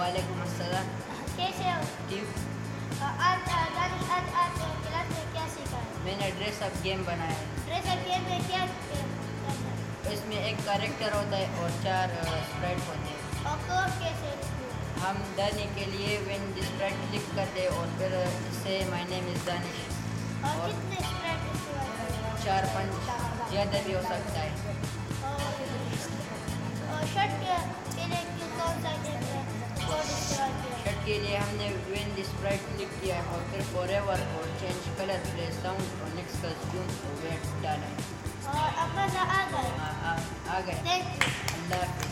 वालेकुम अस्सलाम। कैसे हो? ठीक। आज दानिश आज क्लास में क्या सीखा है? मैंने ड्रेस अप गेम बनाया है। ड्रेस अप गेम में क्या करना है? इसमें एक कैरेक्टर होता है और 4 स्प्राइट होते हैं। और कोड कैसे? हम दानी के लिए व्हेन द स्प्राइट क्लिक करते हैं और फिर इससे माय नेम इज़ दानिश। और कितने स्प्राइट इसके 4-5 ज़्यादा भी हो सकता है। और शर्ट के लिए कौन सा गेम है? कोड इस्तेमाल किया? शर्ट के लिए हमने व्हेन द स्प्राइट क्लिक किया है और फिर फॉरएवर और चेंज कलर प्ले साउंड और नेक्स्ट कंज्यूम वेट डाला है। और अब मज़ा आ गया? आ गया। Thank you. अल्लाह हाफ़िज़।